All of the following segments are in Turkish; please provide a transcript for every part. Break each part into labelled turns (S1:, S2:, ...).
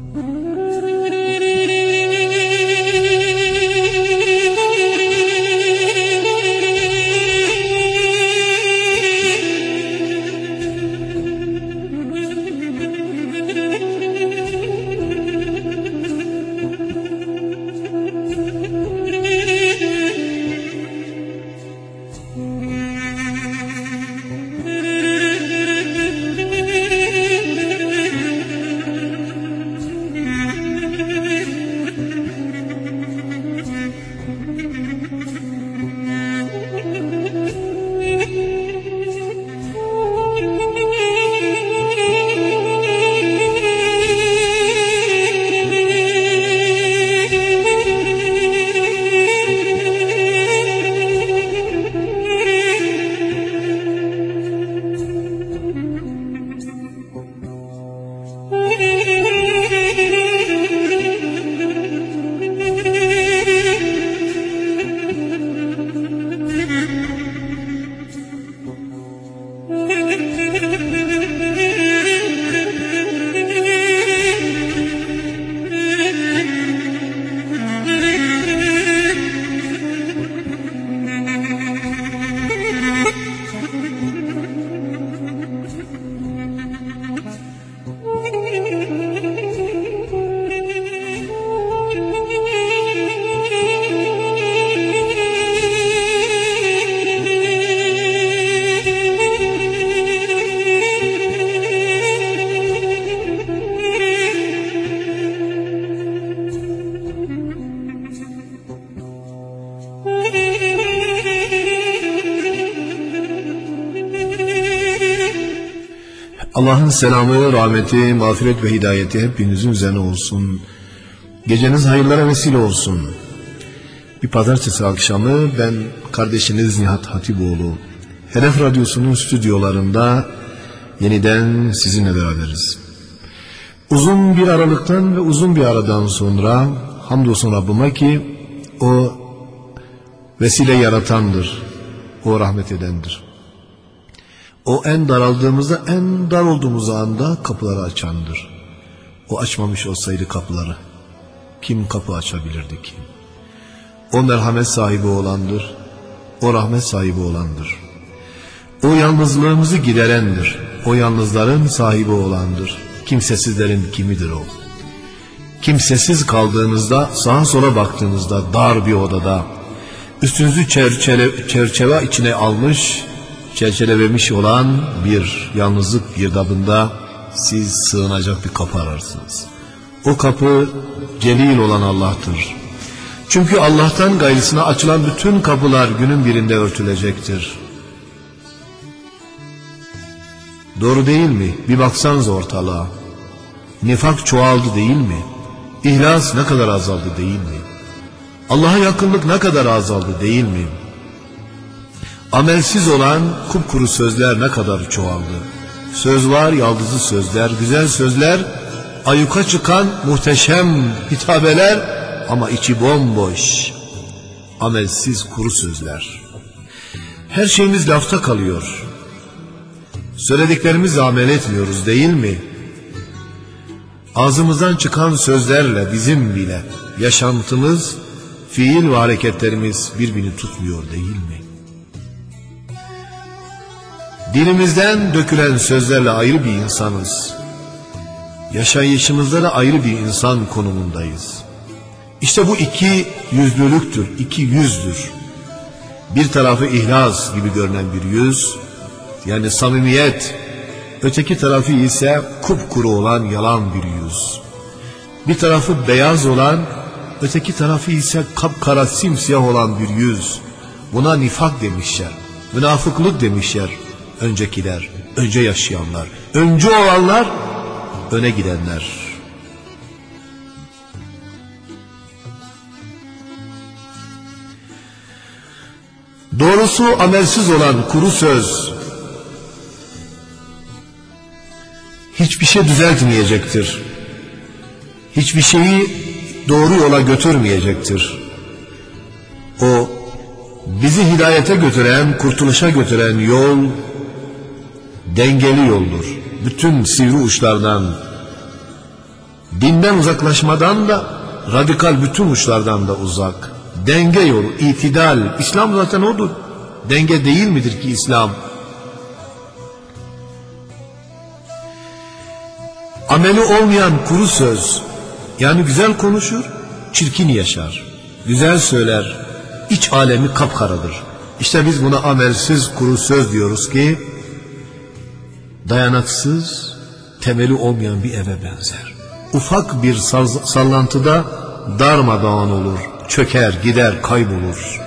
S1: Allah'ın selamı, rahmeti, mağfiret ve hidayeti hepinizin üzerine olsun. Geceniz hayırlara vesile olsun. Bir pazartesi akşamı ben kardeşiniz Nihat Hatipoğlu, Hedef Radyosu'nun stüdyolarında yeniden sizinle beraberiz. Uzun bir aralıktan ve uzun bir aradan sonra hamdolsun Rabbime ki o vesile yaratandır, o rahmet edendir. O en daraldığımızda, en dar olduğumuz anda kapıları açandır. O açmamış olsaydı kapıları kim kapı açabilirdi ki? O merhamet sahibi olandır, o rahmet sahibi olandır. O yalnızlığımızı giderendir, o yalnızların sahibi olandır. Kimsesizlerin kimidir o? Kimsesiz kaldığınızda, sağa sola baktığınızda dar bir odada üstünüzü çerçeve içine almış, çerçevelemiş olan bir yalnızlık girdabında siz sığınacak bir kapı ararsınız. O kapı celil olan Allah'tır. Çünkü Allah'tan gayrısına açılan bütün kapılar günün birinde örtülecektir. Doğru değil mi? Bir baksanız ortalığa. Nifak çoğaldı değil mi? İhlas ne kadar azaldı değil mi? Allah'a yakınlık ne kadar azaldı değil mi? Amelsiz olan kupkuru sözler ne kadar çoğaldı. Söz var, yaldızlı sözler, güzel sözler, ayyuka çıkan muhteşem hitabeler ama içi bomboş. Amelsiz kuru sözler. Her şeyimiz lafta kalıyor. Söylediklerimizi amel etmiyoruz değil mi? Ağzımızdan çıkan sözlerle bizim bile yaşantımız, fiil ve hareketlerimiz birbirini tutmuyor değil mi? Dilimizden dökülen sözlerle ayrı bir insanız. Yaşayışımızda da ayrı bir insan konumundayız. İşte bu iki yüzlülüktür, iki yüzdür. Bir tarafı ihlas gibi görünen bir yüz, yani samimiyet, öteki tarafı ise kupkuru olan yalan bir yüz. Bir tarafı beyaz olan, öteki tarafı ise kapkara simsiyah olan bir yüz. Buna nifak demişler, münafıklık demişler. Öncekiler, önce yaşayanlar, önce olanlar, öne gidenler. Doğrusu amelsiz olan kuru söz hiçbir şey düzeltmeyecektir. Hiçbir şeyi doğru yola götürmeyecektir. O bizi hidayete götüren, kurtuluşa götüren yol dengeli yoldur. Bütün sivri uçlardan Dinden uzaklaşmadan da, radikal bütün uçlardan da uzak. Denge yolu, itidal. İslam zaten odur. Denge değil midir ki İslam? Ameli olmayan kuru söz, yani güzel konuşur, çirkin yaşar. Güzel söyler, iç alemi kapkaradır. İşte biz buna amelsiz kuru söz diyoruz ki, dayanaksız, temeli olmayan bir eve benzer. Ufak bir sallantıda darmadağın olur, çöker, gider, kaybolur.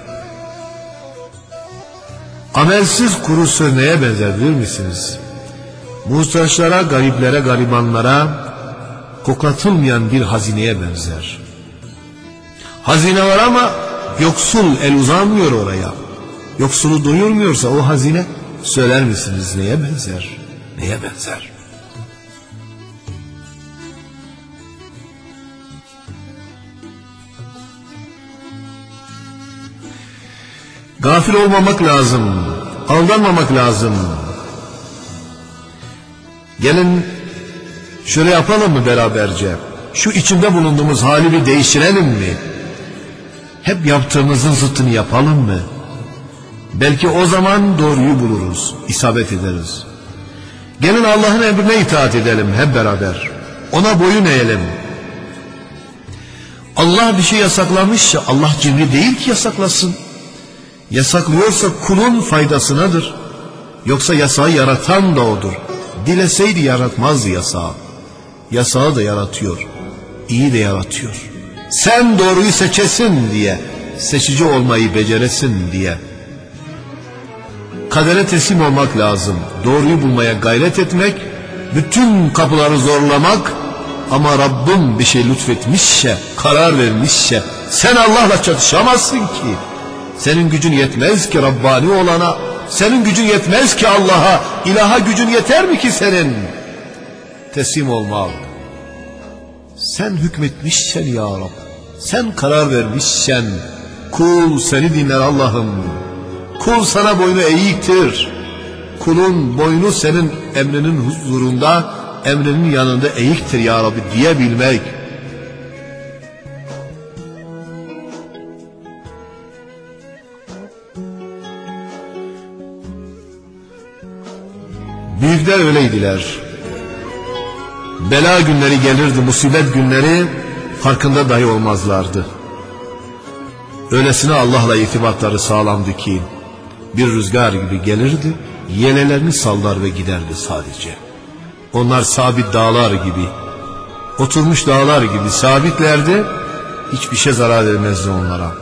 S1: Amelsiz kuru söz neye benzer bilir misiniz? Muhtaçlara, gariplere, garibanlara koklatılmayan bir hazineye benzer. Hazine var ama yoksul el uzanmıyor oraya. Yoksulu doyurmuyorsa o hazine, söyler misiniz neye benzer? Neye benzer? Gafil olmamak lazım, aldanmamak lazım. Gelin şöyle yapalım mı beraberce? Şu içinde bulunduğumuz hali bir değiştirelim mi? Hep yaptığımızın zıttını yapalım mı? Belki o zaman doğruyu buluruz, isabet ederiz. Gelin Allah'ın emrine itaat edelim hep beraber. Ona boyun eğelim. Allah bir şey yasaklamışsa Allah cimri değil ki yasaklasın. Yasaklıyorsa kulun faydasınadır. Yoksa yasağı yaratan da odur. Dileseydi yaratmazdı yasağı. Yasağı da yaratıyor. İyi de yaratıyor. Sen doğruyu seçesin diye, seçici olmayı beceresin diye. Kadere teslim olmak lazım. Doğruyu bulmaya gayret etmek, bütün kapıları zorlamak, ama Rabbim bir şey lütfetmişse, karar vermişse, sen Allah'la çatışamazsın ki. Senin gücün yetmez ki Rabbani olana, senin gücün yetmez ki Allah'a, ilaha gücün yeter mi ki senin? Teslim olmak. Sen hükmetmişsen ya Rab, sen karar vermişsen, kul seni dinler Allah'ım. Kul sana boynu eğiktir. Kulun boynu senin emrinin huzurunda, emrinin yanında eğiktir ya Rabbi diyebilmek. Büyükler öyleydiler. Bela günleri gelirdi, musibet günleri, farkında dahi olmazlardı. Öylesine Allah'la irtibatları sağlamdı ki, bir rüzgar gibi gelirdi, yelelerini sallar ve giderdi sadece. Onlar sabit dağlar gibi, oturmuş dağlar gibi sabitlerdi, hiçbir şey zarar vermezdi onlara.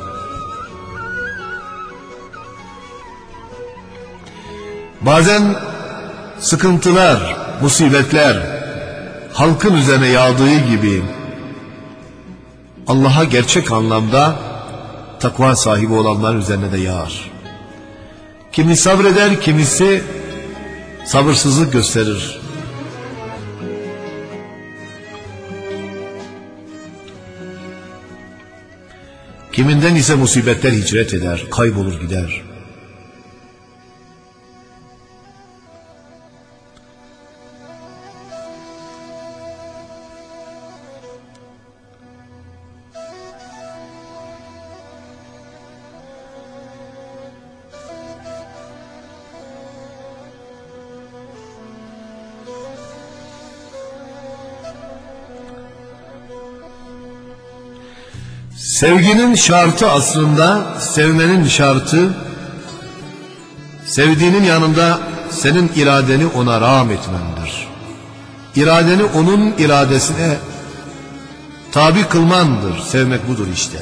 S1: Bazen sıkıntılar, musibetler halkın üzerine yağdığı gibi Allah'a gerçek anlamda takva sahibi olanlar üzerine de yağar. Kimi sabreder, kimisi sabırsızlık gösterir. Kiminden ise musibetler hicret eder, kaybolur gider. Sevginin şartı aslında, sevmenin şartı, sevdiğinin yanında senin iradeni ona rağm etmendir. İradeni onun iradesine tabi kılmandır. Sevmek budur işte.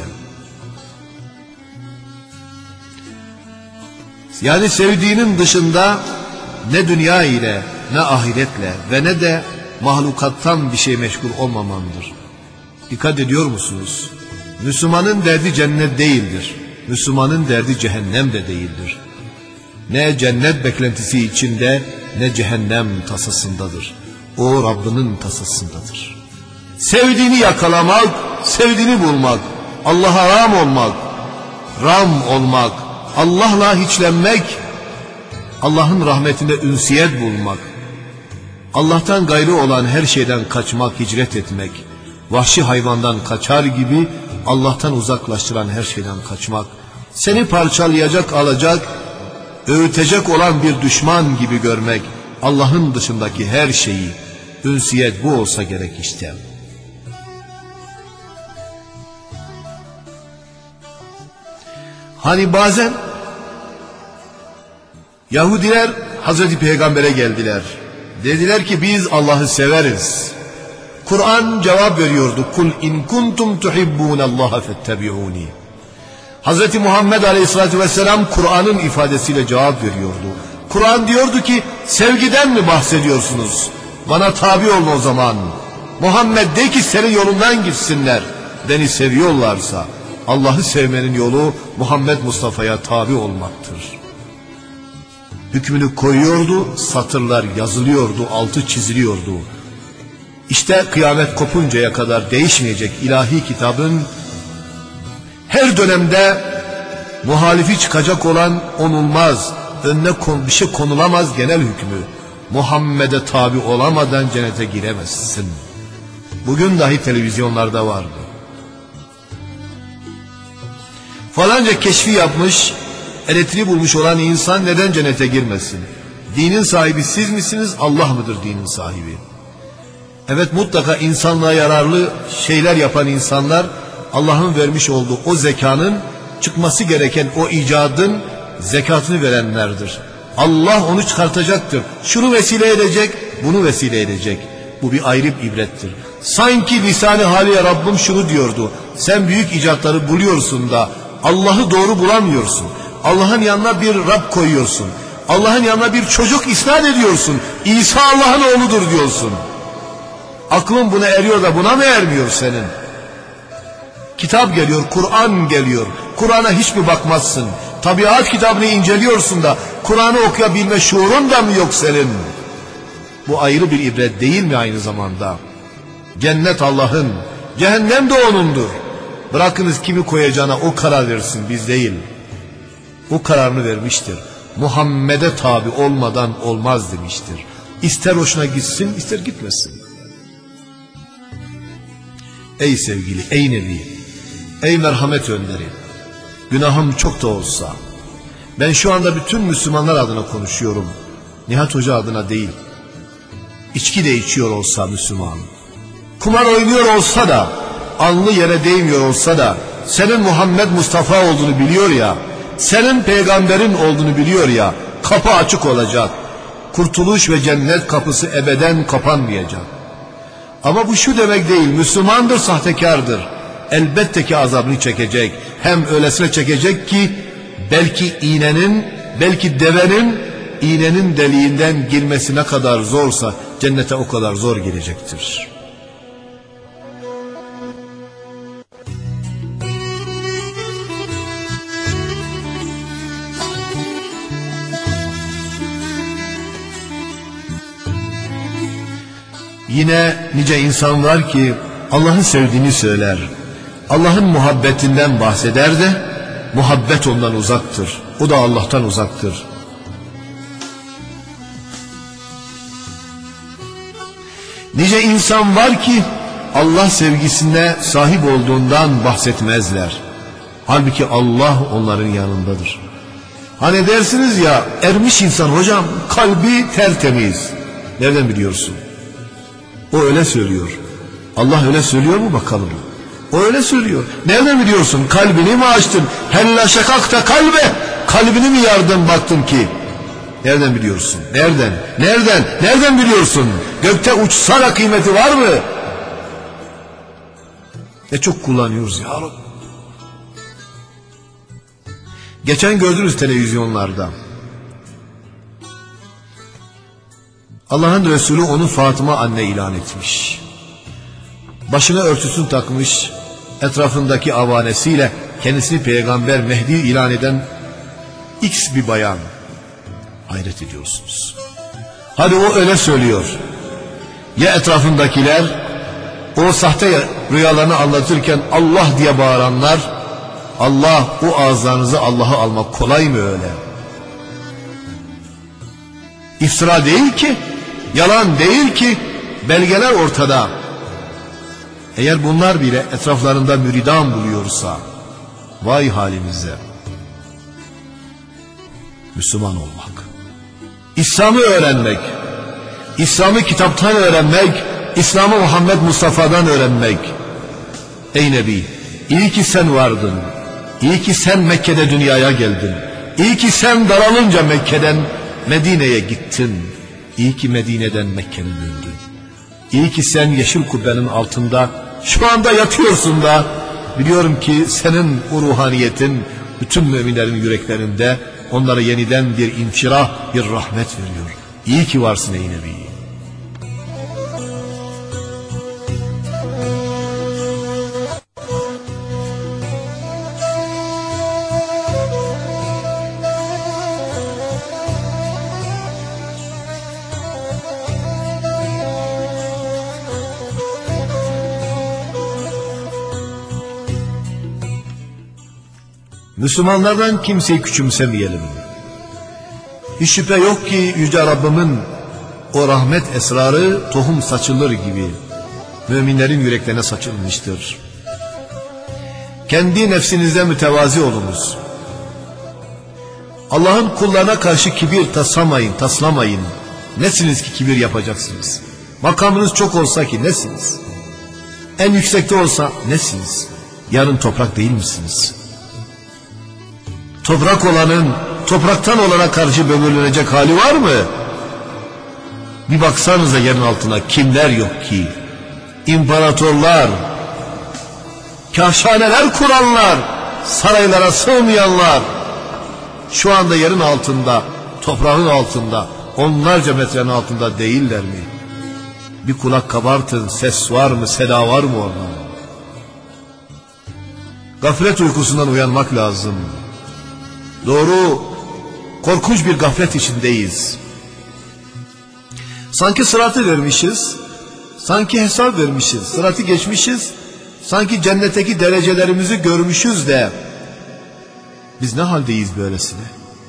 S1: Yani sevdiğinin dışında ne dünya ile, ne ahiretle ve ne de mahlukattan bir şey meşgul olmamandır. Dikkat ediyor musunuz? Müslümanın derdi cennet değildir. Müslümanın derdi cehennem de değildir. Ne cennet beklentisi içinde, ne cehennem tasasındadır. O Rabbinin tasasındadır. Sevdiğini yakalamak, sevdiğini bulmak, Allah'a ram olmak, Allah'la hiçlenmek, Allah'ın rahmetinde ünsiyet bulmak, Allah'tan gayrı olan her şeyden kaçmak, hicret etmek, Vahşi hayvandan kaçar gibi Allah'tan uzaklaştıran her şeyden kaçmak. Seni parçalayacak, alacak, öğütecek olan bir düşman gibi görmek. Allah'ın dışındaki her şeyi. Ünsiyet bu olsa gerek işte. Hani bazen Yahudiler Hazreti Peygamber'e geldiler. Dediler ki biz Allah'ı severiz. Kur'an cevap veriyordu. Kul in kuntum tuhibbunallaha fettebi'uni. Hazreti Muhammed Aleyhisselatü Vesselam Kur'an'ın ifadesiyle cevap veriyordu. Kur'an diyordu ki sevgiden mi bahsediyorsunuz? Bana tabi olun o zaman. Muhammed de ki senin yolundan gitsinler. Beni seviyorlarsa Allah'ı sevmenin yolu Muhammed Mustafa'ya tabi olmaktır. Hükmünü koyuyordu, satırlar yazılıyordu, altı çiziliyordu. İşte kıyamet kopuncaya kadar değişmeyecek ilahi kitabın her dönemde muhalifi çıkacak olan onulmaz, önüne bir şey konulamaz genel hükmü. Muhammed'e tabi olamadan cennete giremezsin. Bugün dahi televizyonlarda vardı. Falanca keşfi yapmış, elektriği bulmuş olan insan neden cennete girmesin? Dinin sahibi siz misiniz, Allah mıdır dinin sahibi? Evet, mutlaka insanlığa yararlı şeyler yapan insanlar Allah'ın vermiş olduğu o zekanın, çıkması gereken o icadın zekatını verenlerdir. Allah onu çıkartacaktır. Şunu vesile edecek, bunu vesile edecek. Bu bir ayrı bir ibrettir. Sanki lisan-ı haliyle Rabbim şunu diyordu. Sen büyük icatları buluyorsun da Allah'ı doğru bulamıyorsun. Allah'ın yanına bir Rab koyuyorsun. Allah'ın yanına bir çocuk isnat ediyorsun. İsa Allah'ın oğludur diyorsun. Aklın buna eriyor da buna mı ermiyor senin? Kitap geliyor, Kur'an geliyor. Kur'an'a hiç mi bakmazsın? Tabiat kitabını inceliyorsun da Kur'an'ı okuyabilme şuurun da mı yok senin? Bu ayrı bir ibret değil mi aynı zamanda? Cennet Allah'ın, cehennem de O'nundur. Bırakınız kimi koyacağına o karar versin, biz değil. O kararını vermiştir. Muhammed'e tabi olmadan olmaz demiştir. İster hoşuna gitsin, ister gitmesin. Ey sevgili, ey Nebi, ey merhamet önderi, günahım çok da olsa, ben şu anda bütün Müslümanlar adına konuşuyorum. Nihat Hoca adına değil. İçki de içiyor olsa Müslüman, kumar oynuyor olsa da, alnı yere değmiyor olsa da, senin Muhammed Mustafa olduğunu biliyor ya, senin peygamberin olduğunu biliyor ya, kapı açık olacak. Kurtuluş ve cennet kapısı ebeden kapanmayacak. Ama bu şu demek değil, Müslümandır, sahtekardır. Elbette ki azabını çekecek. Hem öylesine çekecek ki belki iğnenin, belki devenin iğnenin deliğinden girmesi ne kadar zorsa cennete o kadar zor girecektir. Yine nice insan var ki Allah'ın sevdiğini söyler, Allah'ın muhabbetinden bahseder de muhabbet ondan uzaktır. O da Allah'tan uzaktır. Nice insan var ki Allah sevgisine sahip olduğundan bahsetmezler. Halbuki Allah onların yanındadır. Hani dersiniz ya, ermiş insan hocam, kalbi tertemiz. Nereden biliyorsun? O öyle söylüyor. Allah öyle söylüyor mu bakalım? O öyle söylüyor. Nereden biliyorsun? Kalbini mi açtın? Hella şakakta kalbe. Kalbini mi yardın baktın ki? Nereden biliyorsun? Nereden? Nereden? Nereden biliyorsun? Gökte uçsa da kıymeti var mı? Ne çok kullanıyoruz ya Rabbi. Geçen gördünüz televizyonlarda. Allah'ın Resulü onu Fatıma anne ilan etmiş. Başına örtüsünü takmış, etrafındaki avanesiyle kendisini peygamber Mehdi ilan eden X bir bayan. Hayret ediyorsunuz. Hadi o öyle söylüyor. Ya etrafındakiler o sahte rüyalarını anlatırken Allah diye bağıranlar, Allah, o ağızlarınızı Allah'a almak kolay mı öyle? İftira değil ki, yalan değil ki, belgeler ortada. Eğer bunlar bile etraflarında müridan buluyorsa, vay halimize. Müslüman olmak, İslam'ı öğrenmek, İslam'ı kitaptan öğrenmek, İslam'ı Muhammed Mustafa'dan öğrenmek. Ey Nebi, iyi ki sen vardın, iyi ki sen Mekke'de dünyaya geldin, iyi ki sen daralınca Mekke'den Medine'ye gittin, iyi ki Medine'den Mekke'ye döndün, iyi ki sen yeşil kubbenin altında şu anda yatıyorsun da biliyorum ki senin o ruhaniyetin bütün müminlerin yüreklerinde onlara yeniden bir inşirah, bir rahmet veriyor. İyi ki varsın ey Nebi. Müslümanlardan kimseyi küçümsemeyelim. Hiç şüphe yok ki Yüce Rabbimin o rahmet esrarı tohum saçılır gibi müminlerin yüreklerine saçılmıştır. Kendi nefsinizde mütevazi olunuz. Allah'ın kullarına karşı kibir taslamayın. Nesiniz ki kibir yapacaksınız? Makamınız çok olsa ki nesiniz? En yüksekte olsa nesiniz? Yarın toprak değil misiniz? Toprak olanın topraktan olana karşı böbürlenecek hali var mı? Bir baksanıza yerin altına kimler yok ki? İmparatorlar, kâşhaneler kuranlar, saraylara sığmayanlar şu anda yerin altında, toprağın altında, onlarca metrenin altında değiller mi? Bir kulak kabartın, ses var mı, seda var mı orada? Gaflet uykusundan uyanmak lazım. Doğru, korkunç bir gaflet içindeyiz. Sanki sıratı vermişiz, sanki hesap vermişiz, sıratı geçmişiz, sanki cennetteki derecelerimizi görmüşüz de biz ne haldeyiz böylesine?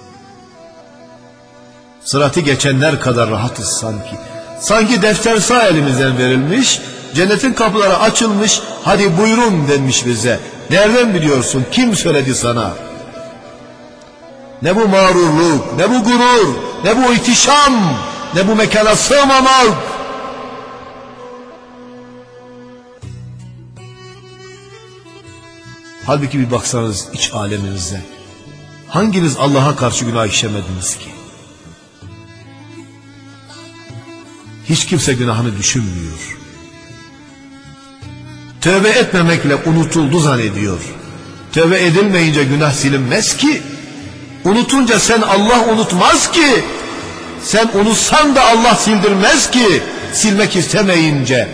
S1: Sıratı geçenler kadar rahatız sanki. Sanki defter sağ elimizden verilmiş, cennetin kapıları açılmış, hadi buyurun denmiş bize. Nereden biliyorsun? Kim söyledi sana? Ne bu mağrurluk, ne bu gurur, ne bu ihtişam, ne bu mekana sığmamak. Halbuki bir baksanız iç aleminize. Hanginiz Allah'a karşı günah işlemediniz ki? Hiç kimse günahını düşünmüyor. Tövbe etmemekle unutuldu zannediyor. Tövbe edilmeyince günah silinmez ki. Unutunca sen Allah unutmaz ki. Sen unutsan da Allah sildirmez ki. Silmek istemeyince.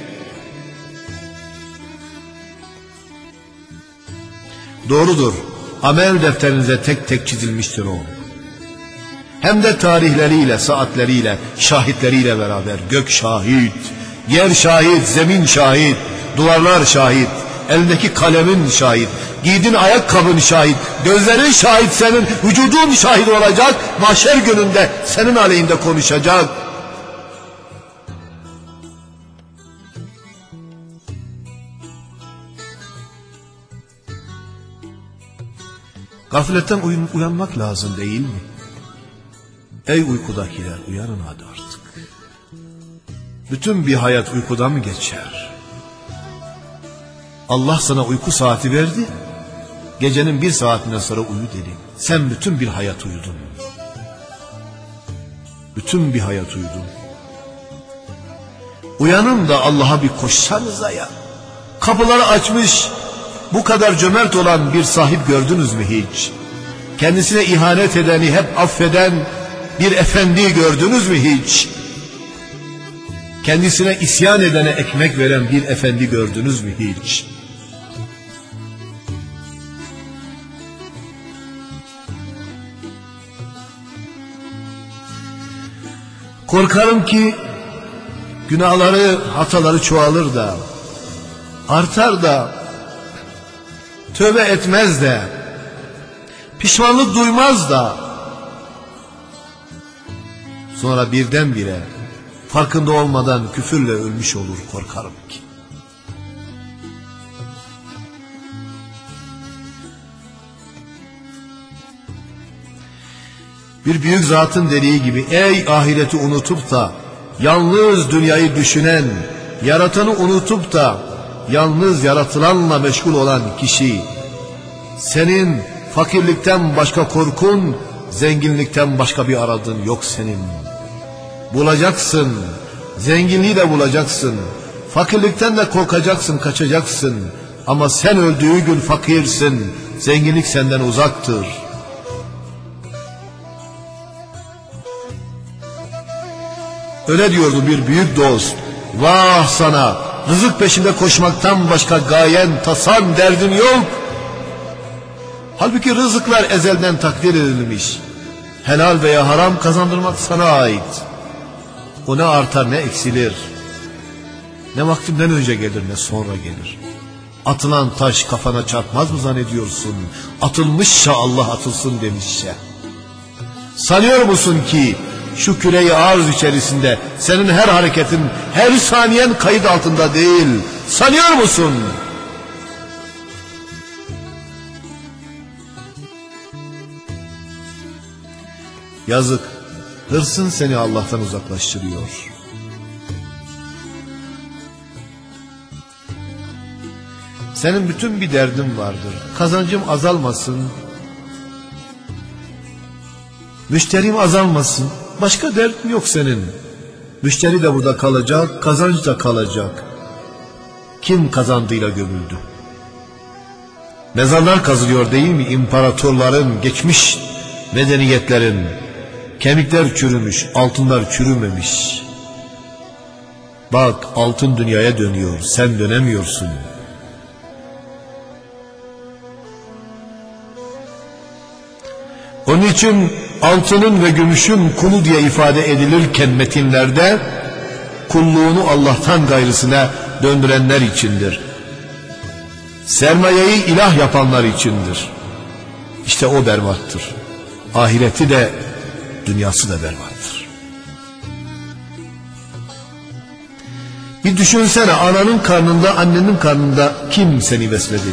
S1: Doğrudur. Amel defterinize tek tek çizilmiştir o. Hem de tarihleriyle, saatleriyle, şahitleriyle beraber. Gök şahit, yer şahit, zemin şahit, duvarlar şahit, elindeki kalemin şahit, giydiğin ayakkabın şahit, gözlerin şahit, senin vücudun şahit olacak, mahşer gününde senin aleyhinde konuşacak. Gafletten uyanmak lazım değil mi? Ey uykudakiler, uyanın hadi artık. Bütün bir hayat uykuda mı geçer? Allah sana uyku saati verdi. Gecenin bir saatinden sonra uyu dedi. Sen bütün bir hayat uyudun. Bütün bir hayat uyudun. Uyanın da Allah'a bir koşsanıza ya. Kapıları açmış, bu kadar cömert olan bir sahip gördünüz mü hiç? Kendisine ihanet edeni hep affeden bir efendi gördünüz mü hiç? Kendisine isyan edene ekmek veren bir efendi gördünüz mü hiç? Korkarım ki günahları, hataları çoğalır da, artar da, tövbe etmez de, pişmanlık duymaz da, sonra birdenbire farkında olmadan küfürle ölmüş olur korkarım ki. Bir büyük zatın dediği gibi, ey ahireti unutup da yalnız dünyayı düşünen, yaratanı unutup da yalnız yaratılanla meşgul olan kişi, senin fakirlikten başka korkun, zenginlikten başka bir aradığın yok senin. Bulacaksın, zenginliği de bulacaksın, fakirlikten de korkacaksın, kaçacaksın. Ama sen öldüğü gün fakirsin, zenginlik senden uzaktır. Öyle diyordu bir büyük dost. Vah sana, rızık peşinde koşmaktan başka gayen, tasan, derdin yok. Halbuki rızıklar ezelden takdir edilmiş. Helal veya haram kazandırmak sana ait. O ne artar ne eksilir. Ne vaktinden önce gelir ne sonra gelir. Atılan taş kafana çarpmaz mı zannediyorsun? Atılmışsa Allah atılsın demişse. Sanıyor musun ki şu küre-i arz içerisinde senin her hareketin, her saniyen kayıt altında değil? Sanıyor musun? Yazık, hırsın seni Allah'tan uzaklaştırıyor. Senin bütün bir derdin vardır. Kazancım azalmasın, müşterim azalmasın. Başka derdin yok senin. Müşteri de burada kalacak, kazanç da kalacak. Kim kazandığıyla gömüldü? Mezarlar kazılıyor değil mi? İmparatorların, geçmiş medeniyetlerin. Kemikler çürümüş, altınlar çürümemiş. Bak, altın dünyaya dönüyor, sen dönemiyorsun. Onun için altının ve gümüşün kulu diye ifade edilirken metinlerde, kulluğunu Allah'tan gayrısına döndürenler içindir. Sermayeyi ilah yapanlar içindir. İşte o berbattır. Ahireti de dünyası da berbattır. Bir düşünsene, ananın karnında, annenin karnında kim seni besledi?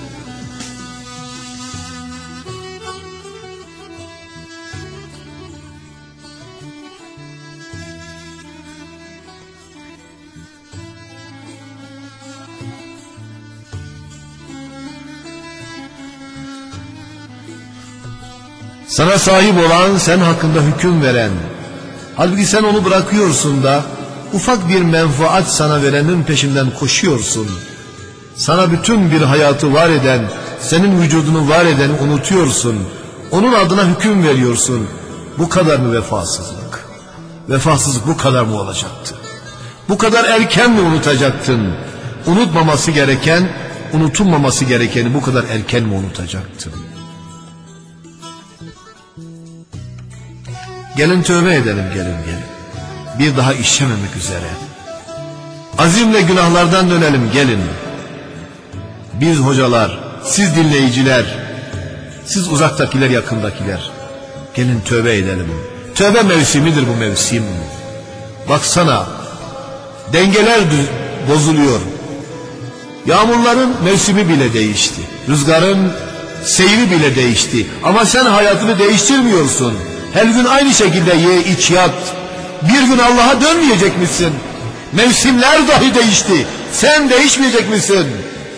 S1: Sana sahip olan, sen hakkında hüküm veren, halbuki sen onu bırakıyorsun da ufak bir menfaat sana verenin peşinden koşuyorsun. Sana bütün bir hayatı var eden, senin vücudunu var edeni unutuyorsun. Onun adına hüküm veriyorsun. Bu kadar mı vefasızlık? Vefasızlık bu kadar mı olacaktı? Bu kadar erken mi unutacaktın? Unutmaması gereken, unutulmaması gerekeni bu kadar erken mi unutacaktın? Gelin tövbe edelim, gelin. Bir daha işlememek üzere. Azimle günahlardan dönelim, gelin. Biz hocalar, siz dinleyiciler, siz uzaktakiler, yakındakiler, gelin tövbe edelim. Tövbe mevsimidir bu mevsim. Baksana, dengeler bozuluyor. Yağmurların mevsimi bile değişti. Rüzgarın seyri bile değişti. Ama sen hayatını değiştirmiyorsun. Her gün aynı şekilde ye, iç, yat. Bir gün Allah'a dönmeyecek misin? Mevsimler dahi değişti. Sen değişmeyecek misin?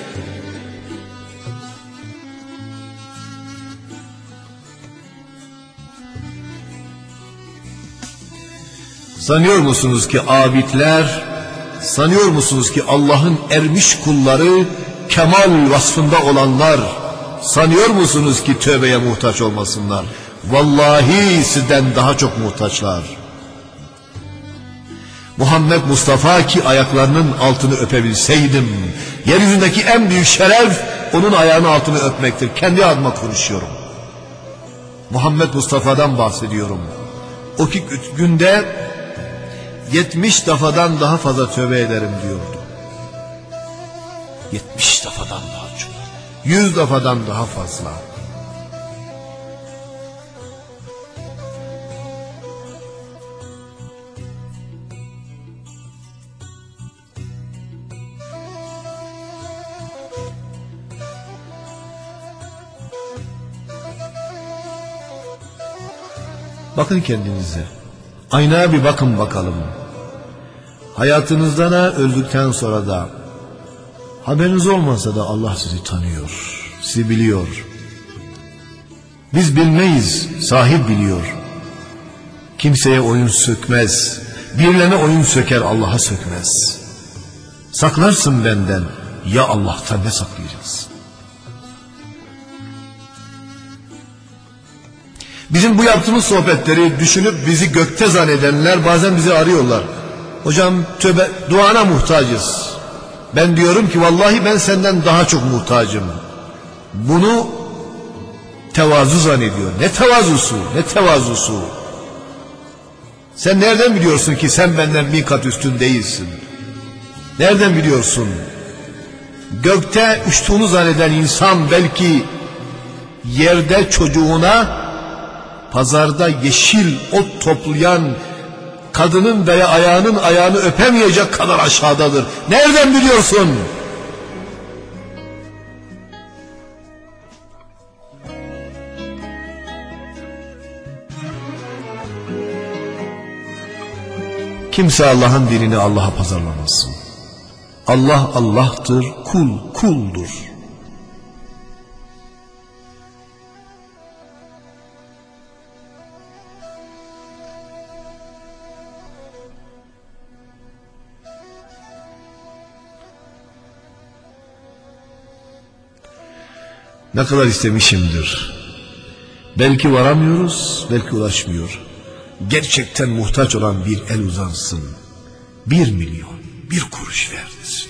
S1: Sanıyor musunuz ki abidler, sanıyor musunuz ki Allah'ın ermiş kulları, kemal vasfında olanlar, sanıyor musunuz ki tövbeye muhtaç olmasınlar? Vallahi sizden daha çok muhtaçlar. Muhammed Mustafa ki ayaklarının altını öpebilseydim, yeryüzündeki en büyük şeref onun ayağının altını öpmektir. Kendi adıma konuşuyorum. Muhammed Mustafa'dan bahsediyorum. O ki günde 70 defadan daha fazla tövbe ederim diyordu. 70 defadan daha çok. 100 defadan daha fazla. Bakın kendinize. Aynaya bir bakın bakalım. Hayatınızda da öldükten sonra da haberiniz olmasa da Allah sizi tanıyor, sizi biliyor. Biz bilmeyiz, sahip biliyor. Kimseye oyun sökmez. Birilerine oyun söker, Allah'a sökmez. Saklarsın benden, ya Allah'tan ne saklayacağız? Bizim bu yaptığımız sohbetleri düşünüp bizi gökte zannedenler bazen bizi arıyorlar. Hocam tövbe, duana muhtacız. Ben diyorum ki vallahi ben senden daha çok muhtacım. Bunu tevazu zannediyor. Ne tevazusu, ne tevazusu. Sen nereden biliyorsun ki sen benden bir kat üstün değilsin? Nereden biliyorsun? Gökte uçtuğunu zanneden insan belki yerde çocuğuna, pazarda yeşil ot toplayan kadının veya ayağını öpemeyecek kadar aşağıdadır. Nereden biliyorsun? Kimse Allah'ın dinini Allah'a pazarlamasın. Allah Allah'tır, kul kuldur. Ne kadar istemişimdir. Belki varamıyoruz, belki ulaşmıyor. Gerçekten muhtaç olan bir el uzansın. 1 milyon, 1 kuruş versin.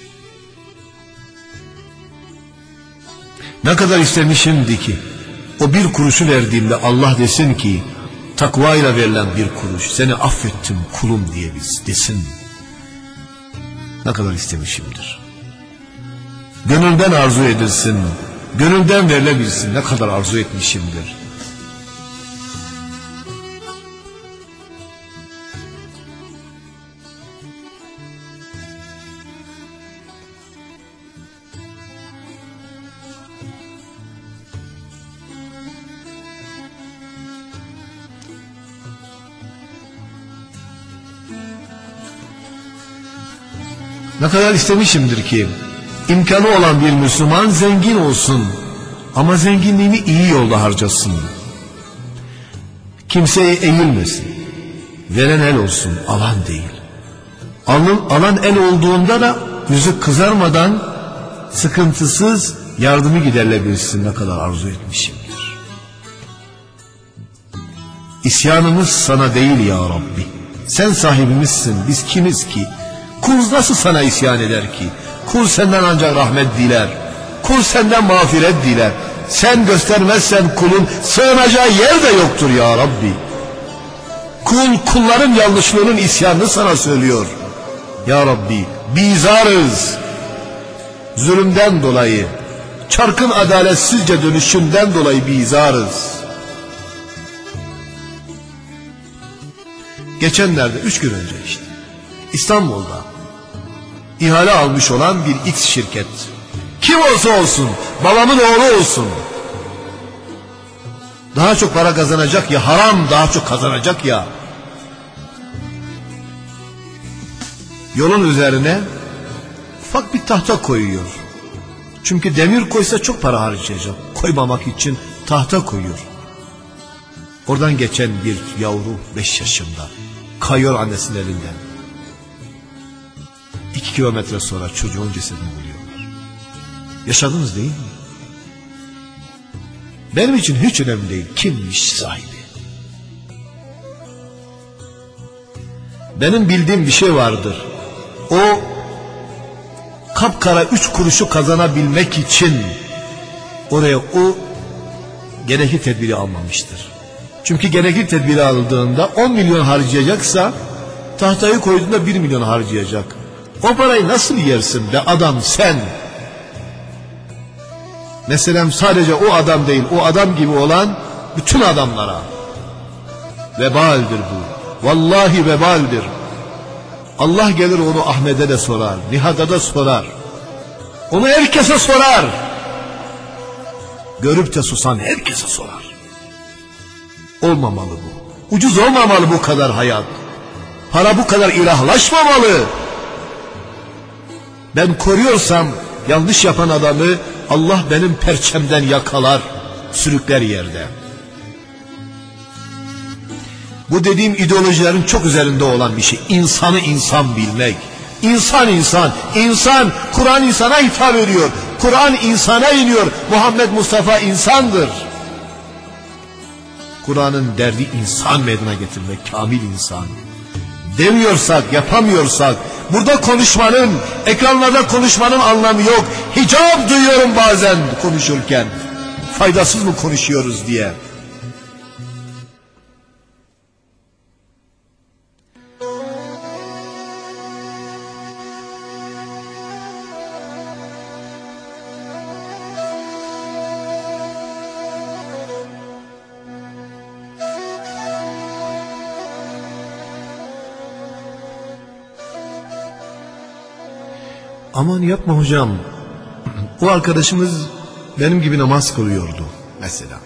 S1: Ne kadar istemişimdi ki o 1 kuruşu verdiğimde Allah desin ki takvayla verilen 1 kuruş, seni affettim kulum diye desin. Ne kadar istemişimdir. Gönülden arzu edilsin, gönülden verilebilsin, ne kadar arzu etmişimdir. Ne kadar istemişimdir ki imkanı olan bir Müslüman zengin olsun ama zenginliğini iyi yolda harcasın. Kimseye eğilmesin. Veren el olsun, alan değil. Alan el olduğunda da yüzü kızarmadan sıkıntısız yardımı giderlebilsin, ne kadar arzu etmişimdir. İsyanımız sana değil ya Rabbi. Sen sahibimizsin, biz kimiz ki? Kul nasıl sana isyan eder ki? Kul senden ancak rahmet diler. Kul senden mağfiret diler. Sen göstermezsen kulun sığınacağı yer de yoktur ya Rabbi. Kulların yanlışlığının isyanını sana söylüyor. Ya Rabbi bizarız. Zulümden dolayı, çarkın adaletsizce dönüşünden dolayı bizarız. Geçenlerde 3 gün önce işte İstanbul'da ihale almış olan bir X şirket, kim olsa olsun, babamın oğlu olsun, daha çok para kazanacak ya, haram daha çok kazanacak ya, yolun üzerine ufak bir tahta koyuyor. Çünkü demir koysa çok para harcayacak, koymamak için tahta koyuyor. Oradan geçen bir yavru 5 yaşında kayıyor annesinin elinden. 2 kilometre sonra çocuğun cesedini buluyorlar. Yaşadınız değil mi? Benim için hiç önemli değil kimmiş sahibi. Benim bildiğim bir şey vardır. O kapkara 3 kuruşu kazanabilmek için oraya o gerekli tedbiri almamıştır. Çünkü gerekli tedbiri aldığında 10 milyon harcayacaksa tahtayı koyduğunda 1 milyon harcayacak. O parayı nasıl yersin be adam sen? Mesela sadece o adam değil, o adam gibi olan bütün adamlara vebaldir bu. Vallahi vebaldir. Allah gelir onu Ahmet'e de sorar, Nihat'a da sorar. Onu herkese sorar. Görüp de susan herkese sorar. Olmamalı bu. Ucuz olmamalı bu kadar hayat. Para bu kadar ilahlaşmamalı. Ben koruyorsam yanlış yapan adamı Allah benim perçemden yakalar, sürükler yerde. Bu dediğim ideolojilerin çok üzerinde olan bir şey. İnsanı insan bilmek. İnsan insan. İnsan, Kur'an insana hitap ediyor. Kur'an insana iniyor. Muhammed Mustafa insandır. Kur'an'ın derdi insan meydana getirmek, kamil insan. Demiyorsak, yapamıyorsak, burada konuşmanın, ekranlarda konuşmanın anlamı yok. Hicap duyuyorum bazen konuşurken. Faydasız mı konuşuyoruz diye. Aman yapma hocam. O arkadaşımız benim gibi namaz kılıyordu mesela.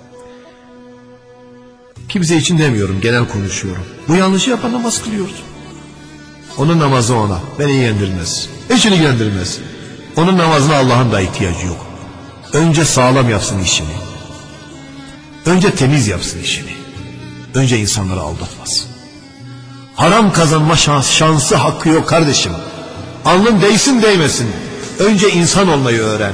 S1: Kimse için demiyorum, genel konuşuyorum. Bu yanlışı yapan namaz kılıyordu. Onun namazı ona, beni ilgilendirmez. Hiç ilgilendirmez. Onun namazına Allah'ın da ihtiyacı yok. Önce sağlam yapsın işini. Önce temiz yapsın işini. Önce insanları aldatmasın. Haram kazanma şansı hakkı yok kardeşim. Alnın değsin değmesin. Önce insan olmayı öğren.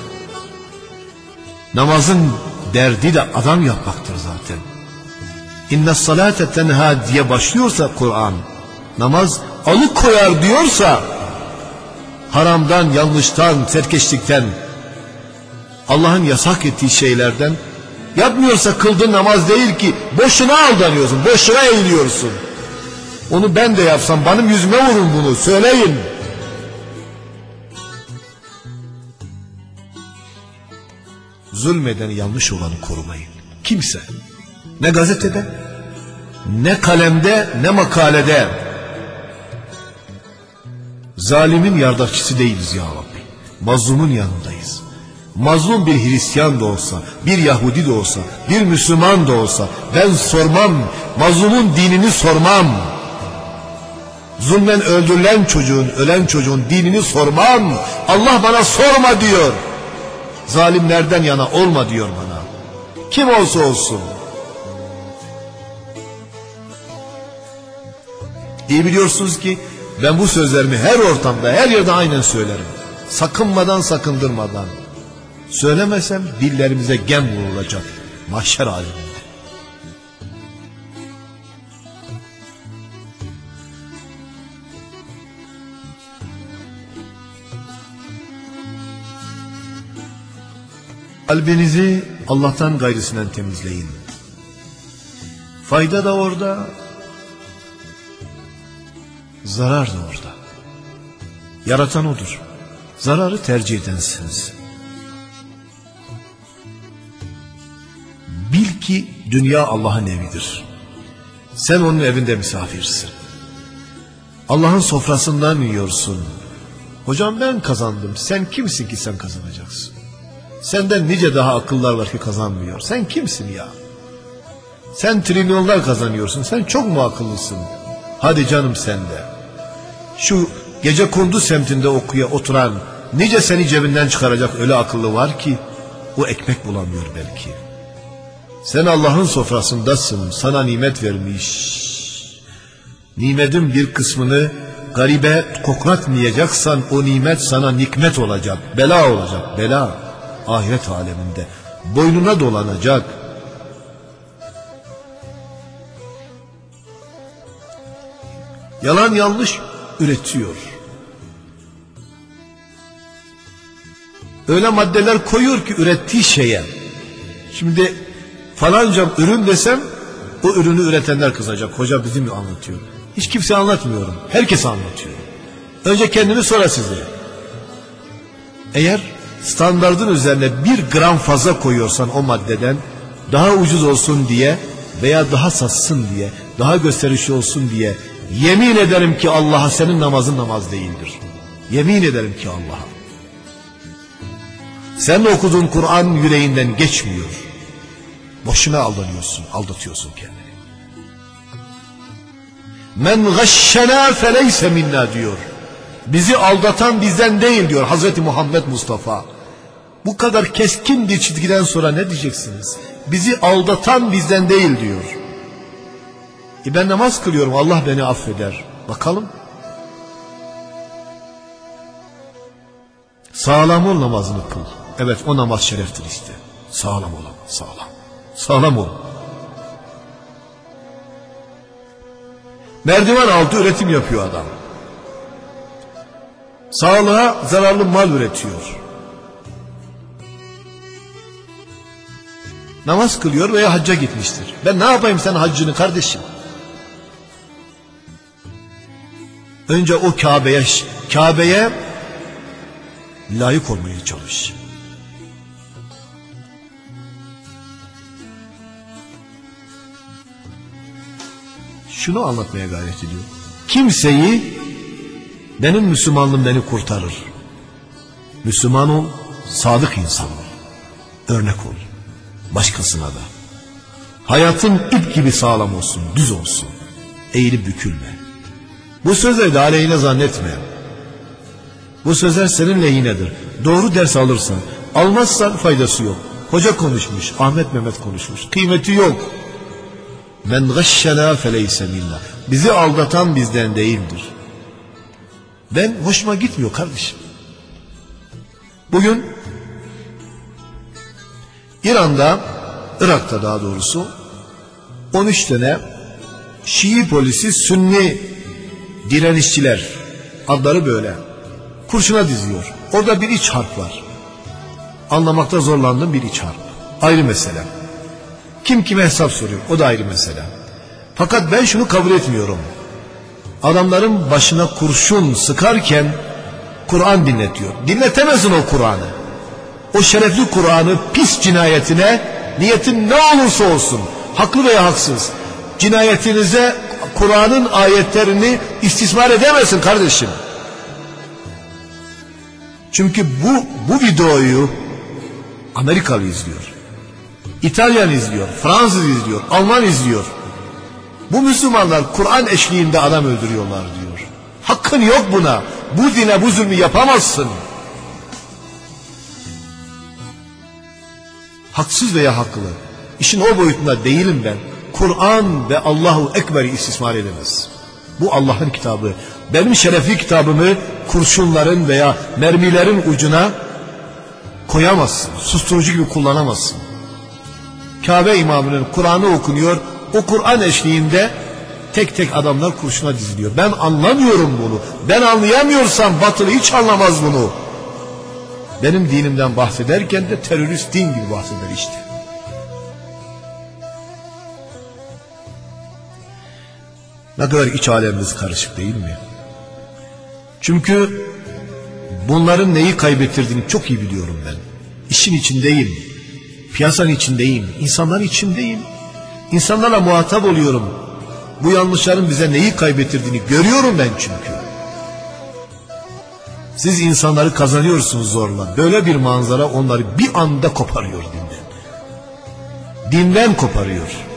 S1: Namazın derdi de adam yapmaktır zaten. İnne salate tenha diye başlıyorsa Kur'an, namaz alıkoyar diyorsa, haramdan, yanlıştan, serkeşlikten, Allah'ın yasak ettiği şeylerden, yapmıyorsa kıldığın namaz değil ki, boşuna aldanıyorsun, boşuna eğiliyorsun. Onu ben de yapsam benim yüzüme vurun bunu, söyleyin. Zulmeden, yanlış olanı korumayın. Kimse, ne gazetede, ne kalemde, ne makalede, zalimin yardakçısı değiliz ya Rabbi. Mazlumun yanındayız. Mazlum bir Hristiyan da olsa, bir Yahudi de olsa, bir Müslüman da olsa, ben sormam, mazlumun dinini sormam. Zulmen öldürülen çocuğun, ölen çocuğun dinini sormam. Allah bana sorma diyor. Zalimlerden yana olma diyor bana. Kim olsa olsun. İyi biliyorsunuz ki ben bu sözlerimi her ortamda, her yerde aynen söylerim. Sakınmadan, sakındırmadan. Söylemesem dillerimize gem vurulacak mahşer aleminde. Kalbinizi Allah'tan gayrısından temizleyin. Fayda da orada, zarar da orada. Yaratan odur. Zararı tercih edensiniz. Bil ki dünya Allah'ın evidir. Sen onun evinde misafirsin. Allah'ın sofrasından yiyorsun. Hocam ben kazandım. Sen kimsin ki sen kazanacaksın? Senden nice daha akıllar var ki kazanmıyor. Sen kimsin ya? Sen trilyonlar kazanıyorsun. Sen çok mu akıllısın? Hadi canım sen de. Şu Gecekondu semtinde oturan nice seni cebinden çıkaracak öyle akıllı var ki o ekmek bulamıyor belki. Sen Allah'ın sofrasındasın. Sana nimet vermiş. Nimetin bir kısmını garibe koklatmayacaksan o nimet sana nikmet olacak. Bela olacak. Bela. Ahiret aleminde. Boynuna dolanacak. Yalan yanlış üretiyor. Öyle maddeler koyuyor ki ürettiği şeye. Şimdi falanca ürün desem o ürünü üretenler kızacak. Hoca bizi mi anlatıyor? Hiç kimse anlatmıyorum. Herkes anlatıyor. Önce kendini sonra sizi. Eğer standardın üzerine 1 gram fazla koyuyorsan o maddeden daha ucuz olsun diye veya daha satsın diye, daha gösterişli olsun diye yemin ederim ki Allah'a senin namazın namaz değildir. Yemin ederim ki Allah'a. Sen okuduğun Kur'an yüreğinden geçmiyor. Boşuna aldanıyorsun, aldatıyorsun kendini. Men gashşena feleyse minna diyor. Bizi aldatan bizden değil diyor Hazreti Muhammed Mustafa. Bu kadar keskin bir çizgiden sonra ne diyeceksiniz? Bizi aldatan bizden değil diyor. Ben namaz kılıyorum, Allah beni affeder. Bakalım. Sağlam ol, namazını kıl. Evet, o namaz şereftir işte. Sağlam ol, sağlam. Sağlam ol. Merdiven altı üretim yapıyor adam. Sağlığa zararlı mal üretiyor. Namaz kılıyor veya hacca gitmiştir. Ben ne yapayım sen haccını kardeşim? Önce o Kabe'ye layık olmaya çalış. Şunu anlatmaya gayret ediyor. Kimseyi benim Müslümanlığım beni kurtarır. Müslüman ol, sadık insan ol. Örnek ol. Başkasına da. Hayatın ip gibi sağlam olsun, düz olsun. Eğilip bükülme. Bu sözleri de aleyhine zannetme. Bu sözler senin lehinedir. Doğru ders alırsan, almazsan faydası yok. Hoca konuşmuş, Ahmet Mehmet konuşmuş. Kıymeti yok. Men gashşena feleyse minna. Bizi aldatan bizden değildir. Ben hoşuma gitmiyor kardeşim. Bugün İran'da, Irak'ta daha doğrusu 13 tane Şii polisi Sünni direnişçiler, adları böyle, kurşuna diziyor. Orada bir iç harp var. Anlamakta zorlandığım bir iç harp. Ayrı mesele. Kim kime hesap soruyor, o da ayrı mesele. Fakat ben şunu kabul etmiyorum. Adamların başına kurşun sıkarken Kur'an dinletiyor. Dinletemezsin o Kur'an'ı. O şerefli Kur'an'ı pis cinayetine, niyetin ne olursa olsun, haklı veya haksız, cinayetinize Kur'an'ın ayetlerini istismar edemezsin kardeşim. Çünkü bu videoyu Amerikalı izliyor, İtalyan izliyor, Fransız izliyor, Alman izliyor. Bu Müslümanlar Kur'an eşliğinde adam öldürüyorlar diyor. Hakkın yok buna. Bu dine bu zulmü yapamazsın. Haksız veya haklı. İşin o boyutunda değilim ben. Kur'an ve Allahu Ekber'i istismar edemez. Bu Allah'ın kitabı. Benim şerefli kitabımı kurşunların veya mermilerin ucuna koyamazsın. Susturucu gibi kullanamazsın. Kabe imamının Kur'an'ı okunuyor. O Kur'an eşliğinde tek tek adamlar kurşuna diziliyor. Ben anlamıyorum bunu. Ben anlayamıyorsam batılı hiç anlamaz bunu. Benim dinimden bahsederken de terörist din gibi bahseder işte. Ne kadar iç alemimiz karışık değil mi? Çünkü bunların neyi kaybettirdiğini çok iyi biliyorum ben. İşin içindeyim. Piyasanın içindeyim. İnsanların içindeyim. İnsanlarla muhatap oluyorum. Bu yanlışların bize neyi kaybettirdiğini görüyorum ben çünkü. Siz insanları kazanıyorsunuz zorla. Böyle bir manzara onları bir anda koparıyor dinden. Dinden koparıyor.